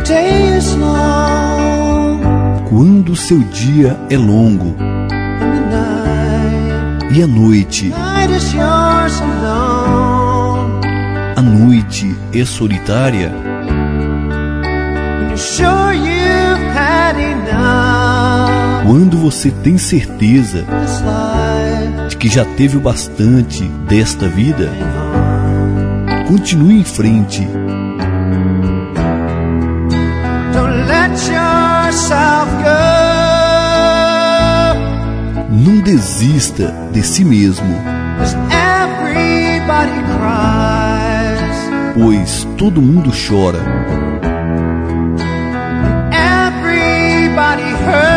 day is long, quando o seu dia é longo and the night, e a noite is yours alone. a noite é solitária, When you're sure you've had enough quando você tem certeza this life, de que já teve o bastante desta vida, continue em frente. don't let yourself go. Não desista de si mesmo, 'Cause everybody cries, pois todo mundo chora, everybody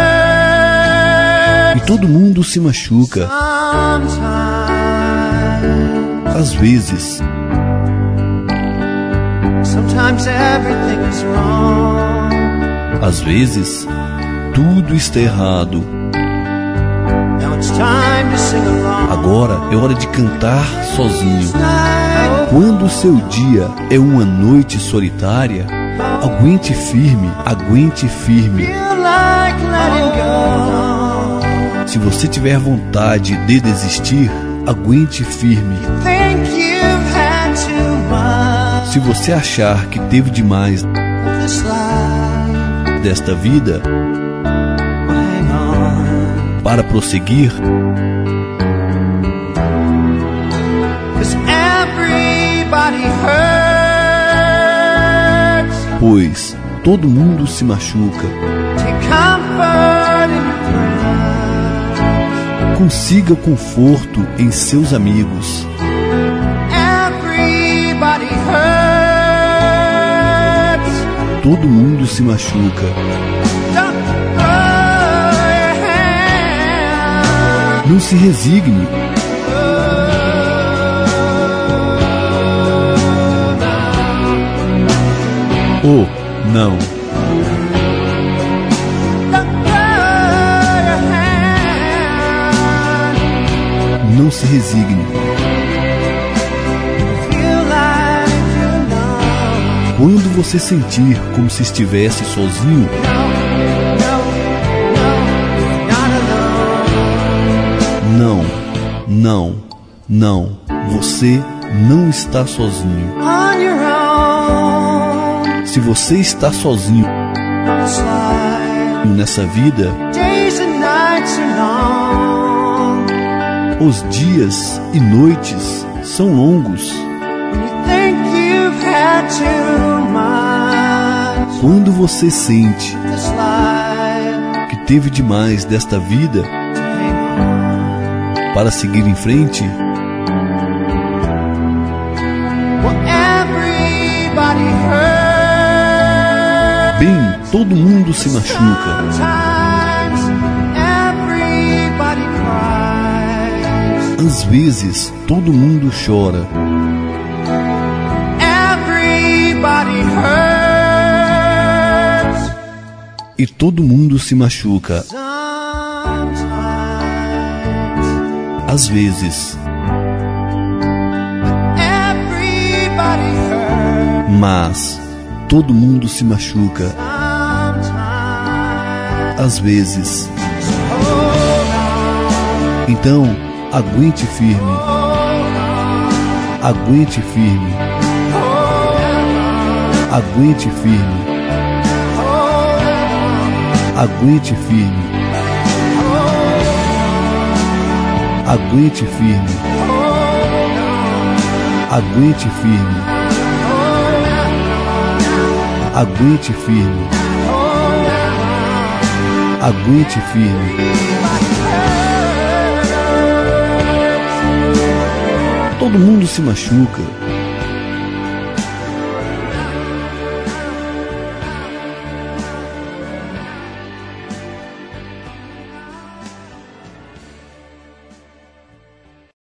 e hurts todo mundo se machuca. sometimes. Às vezes, Sometimes everything is wrong. às vezes, tudo está errado. Now it's time to sing along. Agora é hora de cantar sozinho. Night, Quando o seu dia é uma noite solitária, aguente firme, aguente firme. feel like letting go. Se você tiver vontade de desistir, aguente firme. Think you've had too much Se você achar que teve demais of this life, desta vida hang on. para prosseguir, 'Cause everybody hurts. pois todo mundo se machuca. Take comfort in your friends. Consiga conforto em seus amigos. Everybody hurts. Todo mundo se machuca. Don't throw your hand. Não se resigne. Oh, não. Don't throw your hand. Não se resigne. Feel like you're alone. Quando você sentir como se estivesse sozinho, No, not alone. não, você não está sozinho. On your own. Se você está sozinho This life, nessa vida, days and nights are long. os dias e noites são longos. When you think you've had too much Quando você sente this life, que teve demais desta vida hang on. para seguir em frente, Well, everybody hurts. bem, todo mundo se machuca. Sometimes everybody cries. Às vezes, todo mundo chora. Everybody hurts. E todo mundo se machuca. Sometimes Às vezes, everybody hurts. mas todo mundo se machuca. Sometimes Às vezes. hold on, Então, aguente firme. hold on, Aguente firme. hold on, Aguente firme. hold on, Aguente firme. Aguente firme. Aguente firme. Aguente firme. Aguente firme. Todo mundo se machuca.